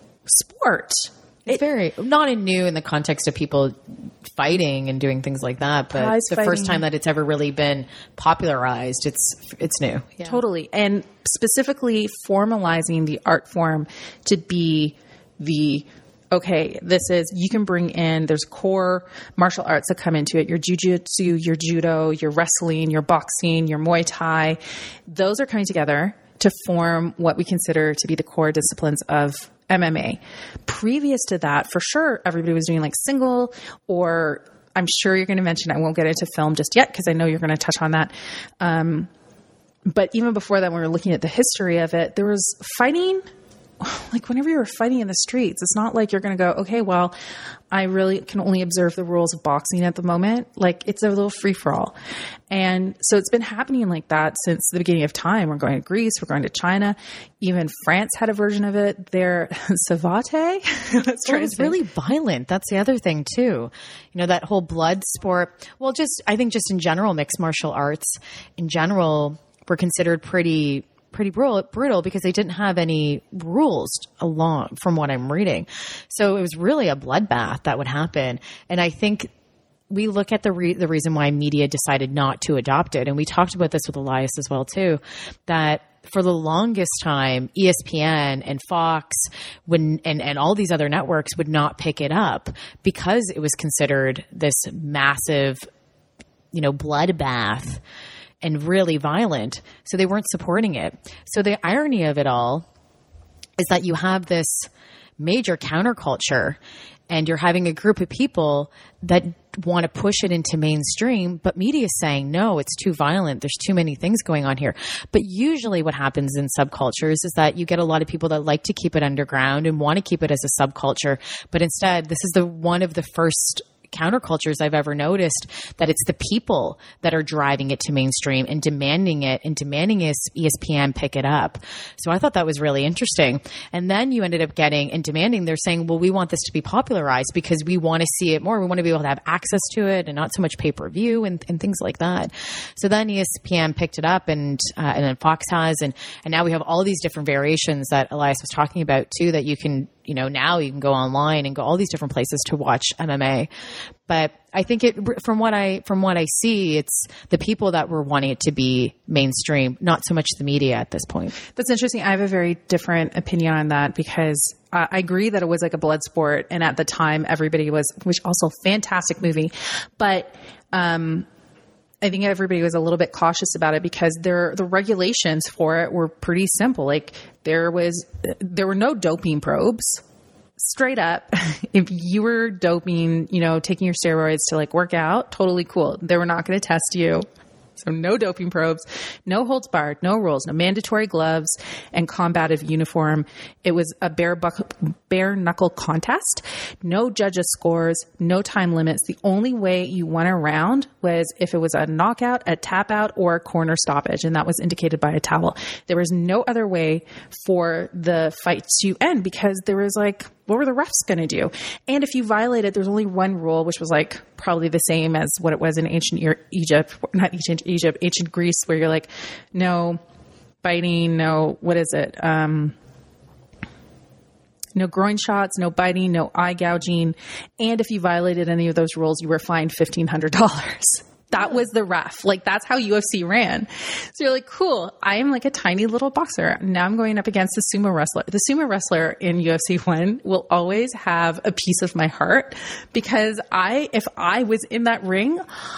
sport. It's very, not a new in the context of people fighting and doing things like that, but Prize the fighting. first time that it's ever really been popularized, it's, it's new. Yeah. Totally. And specifically formalizing the art form to be the, okay, this is, you can bring in, there's core martial arts that come into it. Your jiu-jitsu, your judo, your wrestling, your boxing, your Muay Thai. Those are coming together to form what we consider to be the core disciplines of M M A. Previous to that, for sure, everybody was doing like single, or I'm sure you're going to mention, I won't get into film just yet because I know you're going to touch on that. Um, but even before that, when we were looking at the history of it, there was fighting. Like whenever you were fighting in the streets, it's not like you're going to go, okay, well, I really can only observe the rules of boxing at the moment. Like it's a little free for all. And so it's been happening like that since the beginning of time. We're going to Greece, we're going to China. Even France had a version of it. Their savate. Let's try Well, it was to really violent. That's the other thing too. You know, that whole blood sport. Well, just, I think just in general, mixed martial arts in general were considered pretty pretty brutal, brutal because they didn't have any rules along from what I'm reading. So it was really a bloodbath that would happen. And I think we look at the re- the reason why media decided not to adopt it. And we talked about this with Elias as well too, that for the longest time, E S P N and Fox would, and, and all these other networks would not pick it up because it was considered this massive, you know, bloodbath and really violent. So they weren't supporting it. So the irony of it all is that you have this major counterculture and you're having a group of people that want to push it into mainstream, but media is saying, no, it's too violent. There's too many things going on here. But usually what happens in subcultures is that you get a lot of people that like to keep it underground and want to keep it as a subculture. But instead, this is the one of the first countercultures I've ever noticed that it's the people that are driving it to mainstream and demanding it and demanding E S P N pick it up. So I thought that was really interesting. And then you ended up getting and demanding, they're saying, well, we want this to be popularized because we want to see it more. We want to be able to have access to it and not so much pay-per-view and, and things like that. So then E S P N picked it up and, uh, and then Fox has, and, and now we have all these different variations that Elias was talking about too, that you can, you know, now you can go online and go all these different places to watch M M A. But I think it, from what I, from what I see, it's the people that were wanting it to be mainstream, not so much the media at this point. That's interesting. I have a very different opinion on that because uh, I agree that it was like a blood sport. And at the time everybody was, which also fantastic movie, but, um, I think everybody was a little bit cautious about it because there, the regulations for it were pretty simple. Like there was, there were no doping probes. Straight up, if you were doping, you know, taking your steroids to like work out, totally cool. They were not going to test you. So no doping probes, no holds barred, no rules, no mandatory gloves and combative uniform. It was a bare, buck- bare knuckle contest. No judges' scores, no time limits. The only way you won a round was if it was a knockout, a tap out, or a corner stoppage, and that was indicated by a towel. There was no other way for the fight to end because there was like, what were the refs going to do? And if you violated, there's only one rule, which was like probably the same as what it was in ancient Egypt, not ancient Egypt, ancient Greece, where you're like, no biting, no, what is it? Um, no groin shots, no biting, no eye gouging. And if you violated any of those rules, you were fined fifteen hundred dollars. That was the ref. Like, that's how U F C ran. So you're like, cool. I am like a tiny little boxer. Now I'm going up against the sumo wrestler. The sumo wrestler in U F C one will always have a piece of my heart because I, if I was in that ring,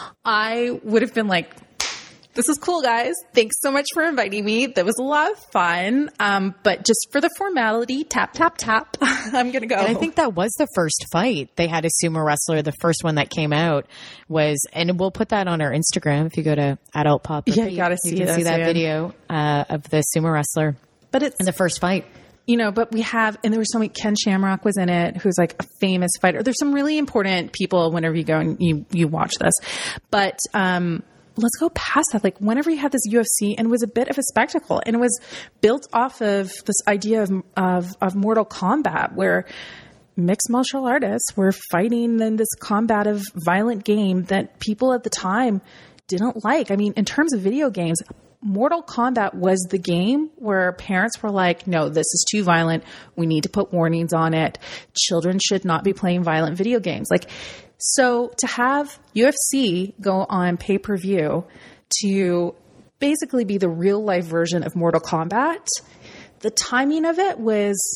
I would have been like, this is cool, guys. Thanks so much for inviting me. That was a lot of fun. Um, but just for the formality, tap, tap, tap, I'm going to go. And I think that was the first fight. They had a sumo wrestler. The first one that came out was, and we'll put that on our Instagram if you go to Adult Pop. Yeah, you got to see You can this, see that yeah. video uh, of the sumo wrestler. But it's in the first fight. You know, but we have, and there was so many, Ken Shamrock was in it, who's like a famous fighter. There's some really important people whenever you go and you, you watch this. But, um, let's go past that. Like whenever you had this U F C and it was a bit of a spectacle and it was built off of this idea of, of, of Mortal Kombat where mixed martial artists were fighting in this combative violent game that people at the time didn't like. I mean, in terms of video games, Mortal Kombat was the game where parents were like, no, this is too violent. We need to put warnings on it. Children should not be playing violent video games. Like, so to have U F C go on pay-per-view to basically be the real life version of Mortal Kombat, the timing of it was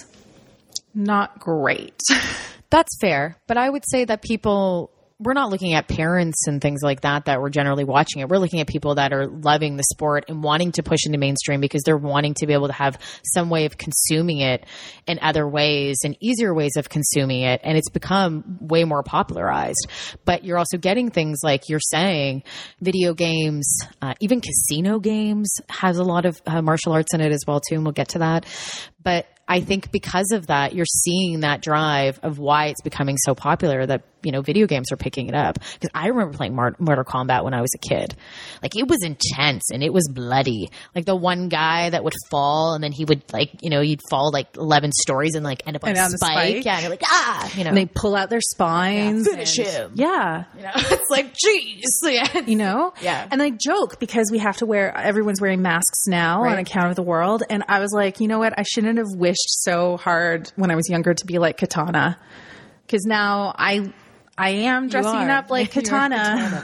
not great. That's fair. But I would say that people, we're not looking at parents and things like that that were generally watching it. We're looking at people that are loving the sport and wanting to push into mainstream because they're wanting to be able to have some way of consuming it in other ways and easier ways of consuming it. And it's become way more popularized. But you're also getting things like you're saying, video games, uh, even casino games has a lot of uh, martial arts in it as well too. And we'll get to that. But I think because of that, you're seeing that drive of why it's becoming so popular that, you know, video games are picking it up. Because I remember playing Mortal Kombat when I was a kid. Like, it was intense and it was bloody. Like, the one guy that would fall and then he would, like, you know, he'd fall, like, eleven stories and, like, end up on And a on the spike. spike. Yeah, and you're like, ah! You know. And they pull out their spines. Yeah, finish and- him. Yeah. You know, it's like, geez. Yeah. You know? Yeah. And I joke because we have to wear, everyone's wearing masks now Right. on account of the world. And I was like, you know what? I shouldn't have wished so hard when I was younger to be like Katana. Because now I, I am dressing are. up like You're Katana.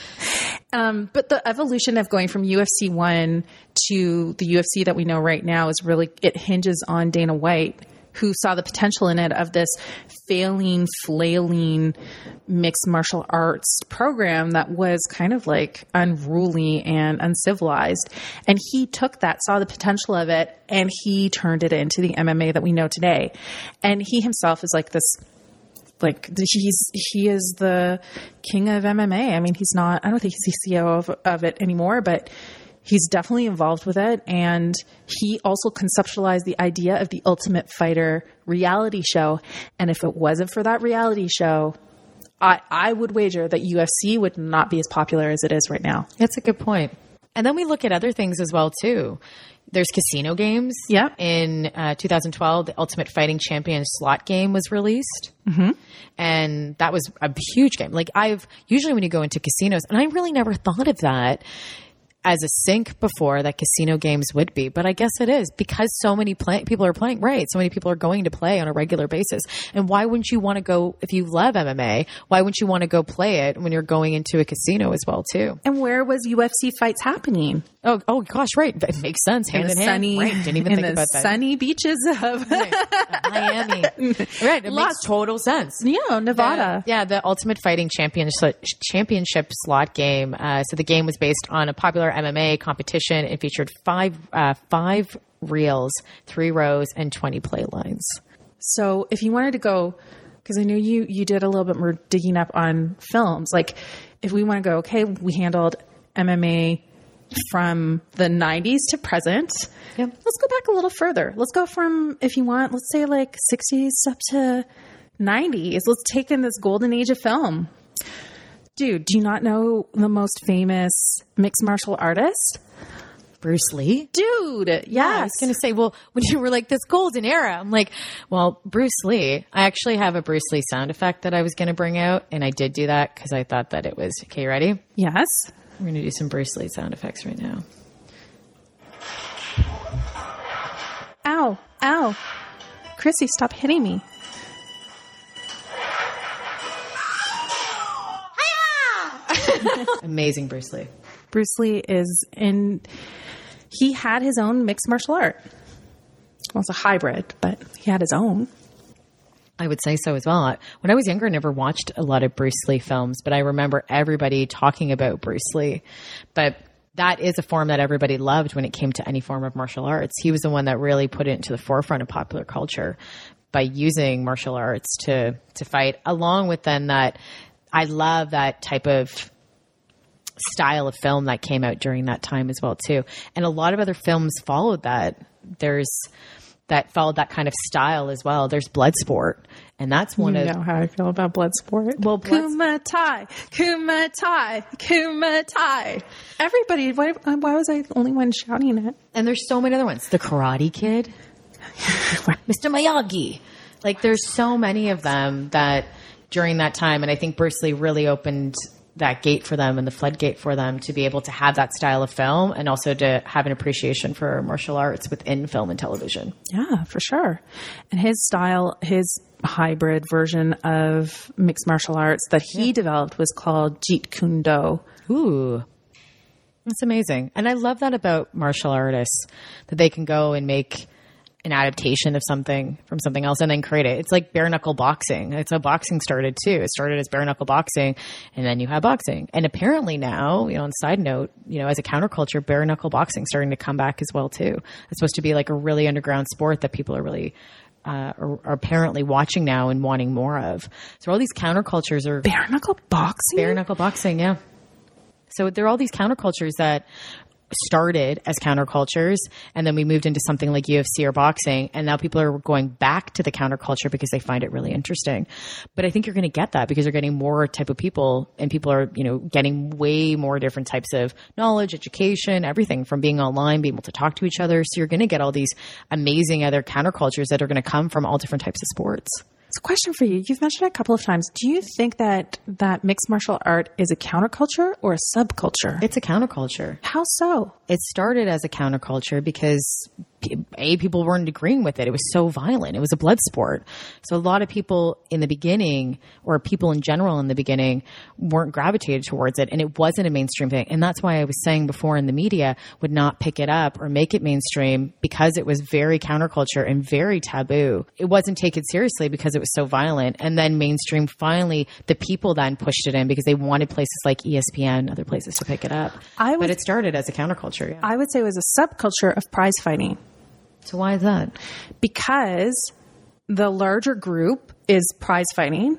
Um, but the evolution of going from U F C one to the U F C that we know right now is really, it hinges on Dana White, who saw the potential in it of this failing, flailing mixed martial arts program that was kind of like unruly and uncivilized. And he took that, saw the potential of it, and he turned it into the M M A that we know today. And he himself is like this, like he's, he is the king of M M A. I mean, he's not, I don't think he's the C E O of, of it anymore, but he's definitely involved with it. And he also conceptualized the idea of the Ultimate Fighter reality show. And if it wasn't for that reality show, I, I would wager that U F C would not be as popular as it is right now. That's a good point. And then we look at other things as well, too. There's casino games. Yeah. In uh, two thousand twelve, the Ultimate Fighting Champion slot game was released. Mm-hmm. And that was a huge game. Like, I've usually when you go into casinos, and I really never thought of that as a sink before that casino games would be, but I guess it is because so many play- people are playing, right? So many people are going to play on a regular basis. And why wouldn't you want to go, if you love M M A, why wouldn't you want to go play it when you're going into a casino as well too? And where was U F C fights happening? Oh, oh gosh, right. It makes sense. Hand in, the hand. sunny, Right. Didn't even in think the about that. sunny beaches of Miami. Right. It makes total sense. yeah, Nevada. The- yeah, the Ultimate Fighting Championship, championship slot game. Uh, so the game was based on a popular M M A competition. It featured five uh, five reels, three rows, and twenty play lines. So if you wanted to go, because I know you you did a little bit more digging up on films, like if we want to go, okay, we handled M M A from the nineties to present. Yep. Let's go back a little further. Let's go from, if you want, let's say like sixties up to nineties. Let's take in this golden age of film. Dude, do you not know the most famous mixed martial artist? Bruce Lee? Dude, yes. Yeah, I was going to say, well, when you were like this golden era, I'm like, well, Bruce Lee. I actually have a Bruce Lee sound effect that I was going to bring out, and I did do that because I thought that it was, okay, ready? Yes. We're going to do some Bruce Lee sound effects right now. Ow, ow. Chrissy, stop hitting me. Amazing Bruce Lee. Bruce Lee is in, he had his own mixed martial art. Well, it's a hybrid, but he had his own. I would say so as well. When I was younger, I never watched a lot of Bruce Lee films, but I remember everybody talking about Bruce Lee. But that is a form that everybody loved when it came to any form of martial arts. He was the one that really put it into the forefront of popular culture by using martial arts to, to fight, along with then that I love that type of style of film that came out during that time as well too. And a lot of other films followed that. There's that followed that kind of style as well. There's Bloodsport, and that's one you of You know how I feel about Bloodsport. Well, Blood- Kumatai, Kumatai, Kumatai. Everybody, why, why was I the only one shouting it? And there's so many other ones. The Karate Kid, Mister Miyagi. Like there's so many of them that during that time, and I think Bruce Lee really opened that gate for them and the floodgate for them to be able to have that style of film and also to have an appreciation for martial arts within film and television. Yeah, for sure. And his style, his hybrid version of mixed martial arts that he yeah. developed was called Jeet Kune Do. Ooh, that's amazing. And I love that about martial artists, that they can go and make an adaptation of something from something else and then create it. It's like bare knuckle boxing. It's how boxing started too. It started as bare knuckle boxing, and then you have boxing. And apparently now, you know, on side note, you know, as a counterculture, bare knuckle boxing starting to come back as well too. It's supposed to be like a really underground sport that people are really uh, are, are apparently watching now and wanting more of. So all these countercultures are bare knuckle boxing. Bare knuckle boxing, yeah. So there are all these countercultures that started as countercultures, and then we moved into something like U F C or boxing, and now people are going back to the counterculture because they find it really interesting. But I think you're going to get that because you're getting more type of people, and people are, you know, getting way more different types of knowledge, education, everything from being online, being able to talk to each other. So you're going to get all these amazing other countercultures that are going to come from all different types of sports. It's a question for you. You've mentioned it a couple of times. Do you think that that mixed martial art is a counterculture or a subculture? It's a counterculture. How so? It started as a counterculture because A, people weren't agreeing with it. It was so violent. It was a blood sport. So a lot of people in the beginning, or people in general in the beginning, weren't gravitated towards it, and it wasn't a mainstream thing. And that's why I was saying before, in the media would not pick it up or make it mainstream because it was very counterculture and very taboo. It wasn't taken seriously because it was so violent. And then mainstream, finally, the people then pushed it in because they wanted places like E S P N, other places to pick it up. I would, but it started as a counterculture. Yeah. I would say it was a subculture of prize fighting. So why is that? Because the larger group is prize fighting.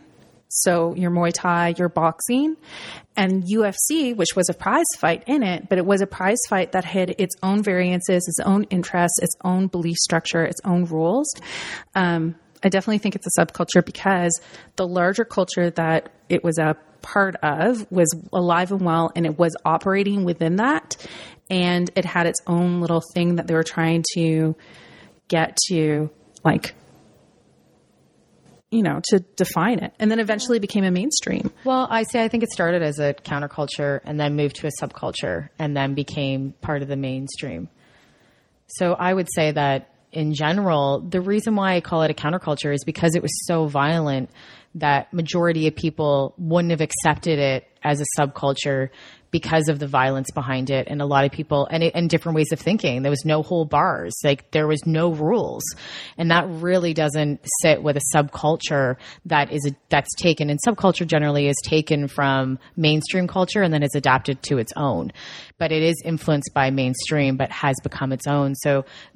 So your Muay Thai, your boxing, and U F C, which was a prize fight in it, but it was a prize fight that had its own variances, its own interests, its own belief structure, its own rules. Um, I definitely think it's a subculture because the larger culture that it was a part of was alive and well, and it was operating within that. And it had its own little thing that they were trying to get to, like, you know, to define it. And then eventually became a mainstream. Well, I say I think it started as a counterculture and then moved to a subculture and then became part of the mainstream. So I would say that in general, the reason why I call it a counterculture is because it was so violent that majority of people wouldn't have accepted it as a subculture because of the violence behind it. And a lot of people, and, it, and different ways of thinking. There was no whole bars. Like there was no rules. And that really doesn't sit with a subculture that is, a, that's taken, and subculture generally is taken from mainstream culture and then is adapted to its own. But it is influenced by mainstream, but has become its own. So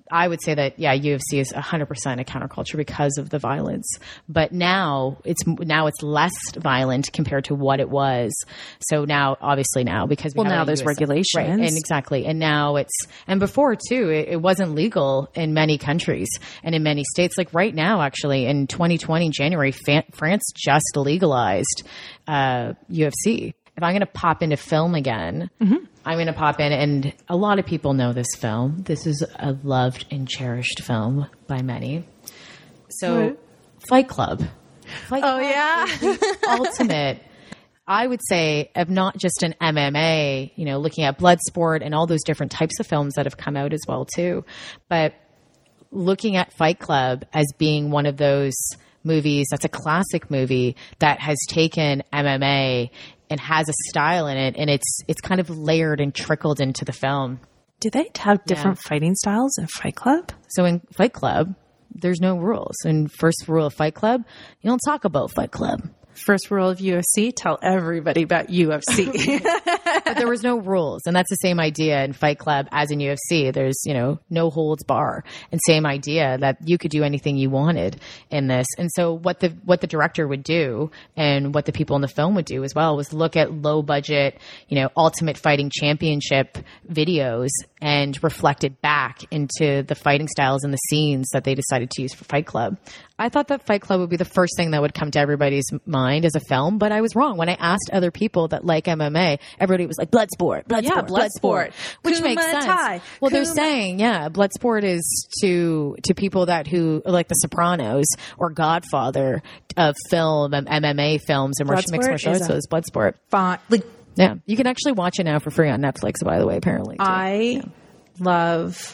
I would say that, yeah, U F C is one hundred percent a counterculture because of the violence. But now it's now it's less violent compared to what it was. So now, obviously now, because we Well, have now a there's U S regulations. Right, and exactly. And now it's, and before too, it, it wasn't legal in many countries and in many states. Like right now, actually, in twenty twenty, January, Fa- France just legalized uh, U F C. If I'm going to pop into film again, mm-hmm. I'm going to pop in, and a lot of people know this film. This is a loved and cherished film by many. So, Right. Fight Club. Fight Oh, Club yeah. is the ultimate, I would say, of not just an M M A, you know, looking at Bloodsport and all those different types of films that have come out as well, too. But looking at Fight Club as being one of those movies that's a classic movie that has taken M M A and has a style in it, and it's it's kind of layered and trickled into the film. Do they have different fighting styles in Fight Club? So in Fight Club, there's no rules. And first rule of Fight Club, you don't talk about Fight Club. First rule of U F C, tell everybody about U F C. But there was no rules. And that's the same idea in Fight Club as in U F C. There's, you know, no holds bar, and same idea that you could do anything you wanted in this. And so what the, what the director would do and what the people in the film would do as well was look at low budget, you know, Ultimate Fighting Championship videos and reflect it back into the fighting styles and the scenes that they decided to use for Fight Club. I thought that Fight Club would be the first thing that would come to everybody's mind as a film, but I was wrong. When I asked other people that like M M A, everybody was like, Bloodsport, Bloodsport, Yeah, Bloodsport, Bloodsport. which Kuma makes sense. Tai. Well, they're Kuma- saying, yeah, Bloodsport is to to people that who like The Sopranos or Godfather of film and M M A films and martial- mixed Bloodsport martial is arts. a- So it's Bloodsport. Fine. Like, Yeah, you can actually watch it now for free on Netflix, by the way, apparently. Too. I love,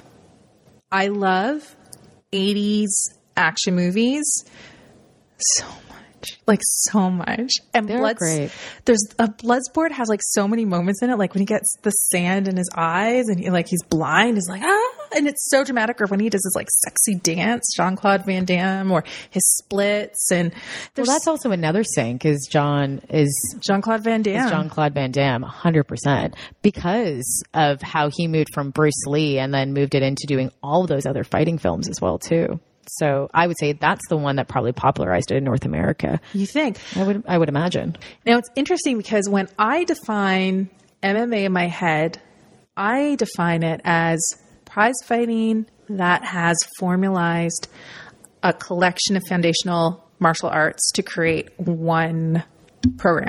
I love eighties action movies so much, like so much. And They're Bloods, great. there's a Bloodsport has like so many moments in it, like when he gets the sand in his eyes and he, like he's blind, he's like ah, and it's so dramatic. Or when he does his like sexy dance, Jean-Claude Van Damme, or his splits, and Well, there's that's also another thing because John is Jean-Claude Van Damme. is Jean-Claude Van Damme, one hundred percent, because of how he moved from Bruce Lee and then moved it into doing all of those other fighting films as well, too. So I would say that's the one that probably popularized it in North America. You think? I would, I would imagine. Now, it's interesting because when I define M M A in my head, I define it as prize fighting that has formalized a collection of foundational martial arts to create one program.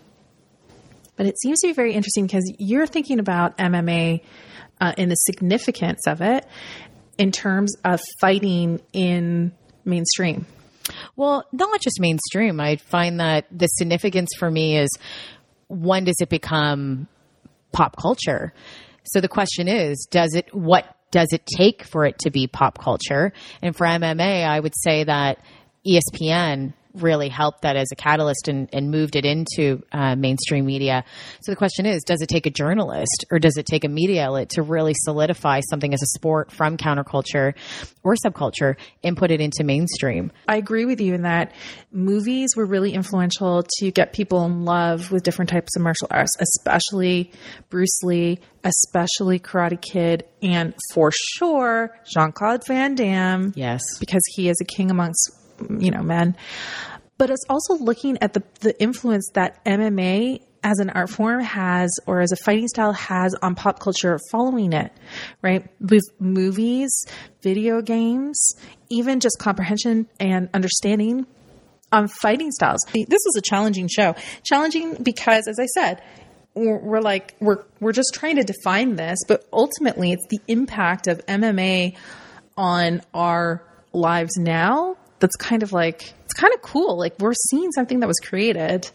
But it seems to be very interesting because you're thinking about M M A uh, and the significance of it in terms of fighting in mainstream. Well, not just mainstream. I find that the significance for me is, when does it become pop culture? So the question is, does it, what does it take for it to be pop culture? And for M M A, I would say that E S P N really helped that as a catalyst and, and moved it into uh, mainstream media. So the question is, does it take a journalist or does it take a media outlet to really solidify something as a sport from counterculture or subculture and put it into mainstream? I agree with you in that movies were really influential to get people in love with different types of martial arts, especially Bruce Lee, especially Karate Kid, and for sure, Jean-Claude Van Damme. Yes. Because he is a king amongst, you know, men. But it's also looking at the, the influence that M M A as an art form has, or as a fighting style has on pop culture following it, right? With movies, video games, even just comprehension and understanding on fighting styles. This was a challenging show. Challenging because, as I said, we're, we're like, we're, we're just trying to define this, but ultimately it's the impact of M M A on our lives now. That's kind of like, it's kind of cool. Like, we're seeing something that was created,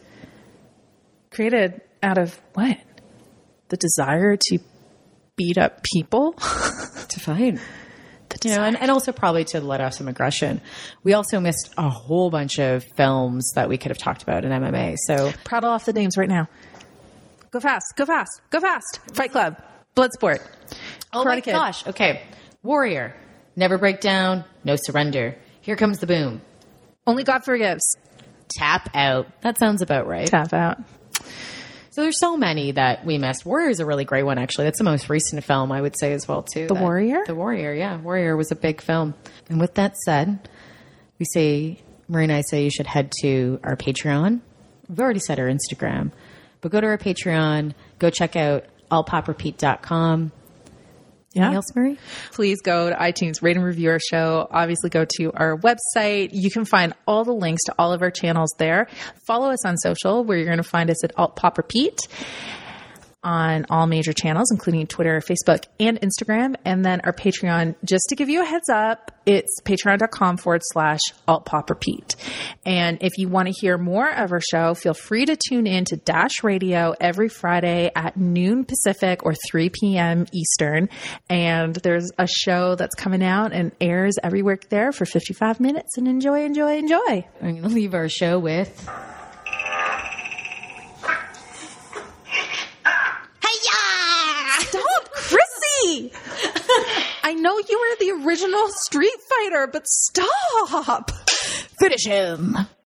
created out of what? The desire to beat up people? To fight. You know, and, and also probably to let off some aggression. We also missed a whole bunch of films that we could have talked about in M M A. So Prattle off the names right now. Go fast, go fast, go fast. Fight Club, Bloodsport, oh Karate my Kid. gosh. Okay. Warrior. Never break down. No surrender. Here comes the boom. Only God Forgives. Tap out. That sounds about right. Tap out. So there's so many that we missed. Warrior is a really great one, actually. That's the most recent film, I would say, as well, too. The that- Warrior? The Warrior, yeah. Warrior was a big film. And with that said, we say, Marie and I say you should head to our Patreon. We've already said our Instagram. But go to our Patreon. Go check out alt pop repeat dot com. Anything Yeah. else, Marie? Please go to iTunes, rate and review our show. Obviously, go to our website. You can find all the links to all of our channels there. Follow us on social, where you're going to find us at Alt Pop Repeat on all major channels, including Twitter, Facebook, and Instagram. And then our Patreon, just to give you a heads up, it's patreon.com forward slash alt pop repeat. And if you want to hear more of our show, feel free to tune in to Dash Radio every Friday at noon Pacific or three p.m. Eastern. And there's a show that's coming out and airs every week there for fifty-five minutes. And enjoy, enjoy, enjoy. I'm going to leave our show with... Stop, Chrissy! I know you were the original Street Fighter, but stop! Finish him!